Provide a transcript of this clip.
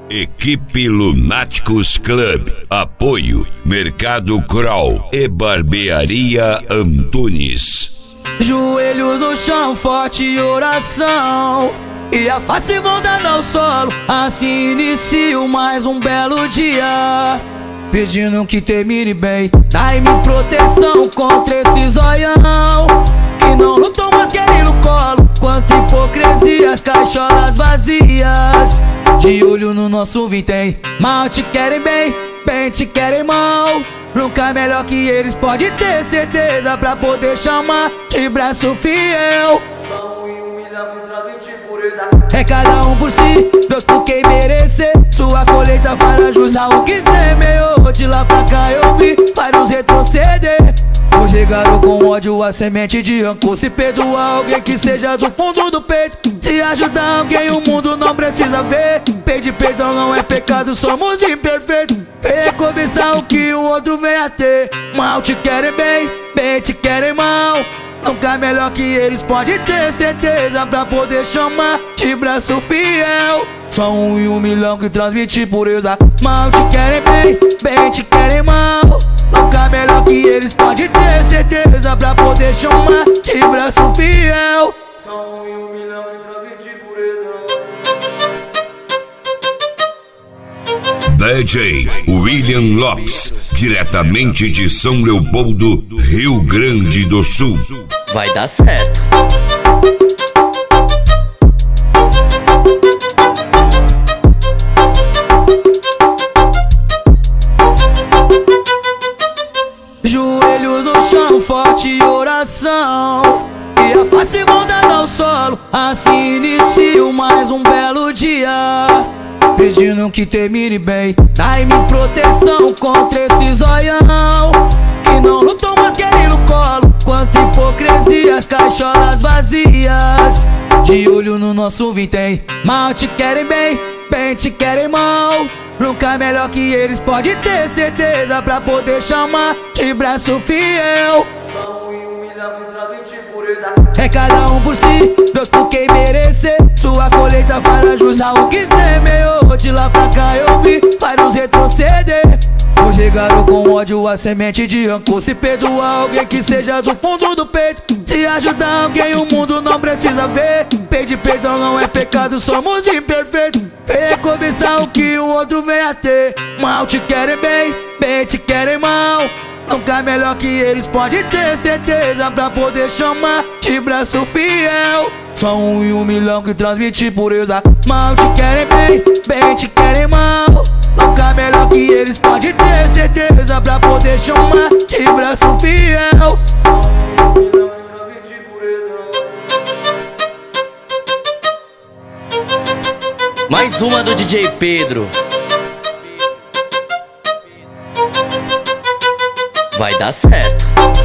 Equipe Lunáticos Club. Apoio Mercado Crawl e Barbearia Antunes. Joelhos no chão, forte oração, e a face voltada ao solo. Assim inicio mais um belo dia, pedindo que termine bem. Dai-me proteção contra esse zoião, que não lutam mais querendo colo. Quanta hipocrisia, as caixolas vazias. De olho no nosso vintém, mal te querem bem, bem te querem mal. Nunca melhor que eles, pode ter certeza, pra poder chamar de braço fiel. Só 1 em 1 milhão que transmite pureza. É cada um por si, Deus por quem merecer. Sua colheita fará jus ao que semeou. De lá pra cá eu vi vários retroceder. Hoje regaram com ódio a semente de rancor. Se perdoar alguém que seja do fundo do peito, se ajudar alguém o mundo não precisa ver. Pedir perdão não é pecado, somos imperfeitos. É cobiçar o que o outro vem a ter. Mal te querem bem, bem te querem mal. Nunca melhor que eles, pode ter certeza, pra poder chamar de braço fiel. Só 1 em 1 milhão que transmite pureza. Mal te querem bem, bem te querem mal. Nunca melhor que eles, pode ter certeza, pra poder chamar de braço fiel. Só 1 em 1 milhão que transmite pureza. DJ William Lopes, diretamente de São Leopoldo, Rio Grande do Sul. Vai dar certo. Joelhos no chão, forte oração, e a face voltada ao solo. Assim inicio mais um belo dia, pedindo que termine bem. Dai-me proteção contra esse zoião, que não lutam mais querendo colo. Quanta hipocrisia, as caixolas vazias. De olho no nosso vintém, mal te querem bem, bem te querem mal. Nunca melhor que eles, pode ter certeza, pra poder chamar de braço fiel. Só 1 em 1 milhão que transmite pureza. É cada um por si, Deus por quem merecer. Sua colheita fará jus ao que semeou. De lá pra cá eu vi vários retroceder. Hoje regaram com ódio a semente de rancor. Se perdoar alguém que seja do fundo do peito, se ajudar alguém o mundo não precisa ver. Pedir perdão não é pecado, somos imperfeitos. É cobiçar o que o outro vem a ter. Mal te querem bem, bem te querem mal. Nunca melhor que eles, pode ter certeza, pra poder chamar de braço fiel. Só 1 em 1 milhão que transmite pureza. Mal te querem bem, bem te querem mal. Nunca melhor que eles, pode ter certeza, pra poder chamar de braço fiel. Mais uma do DJ Pedro. Vai dar certo.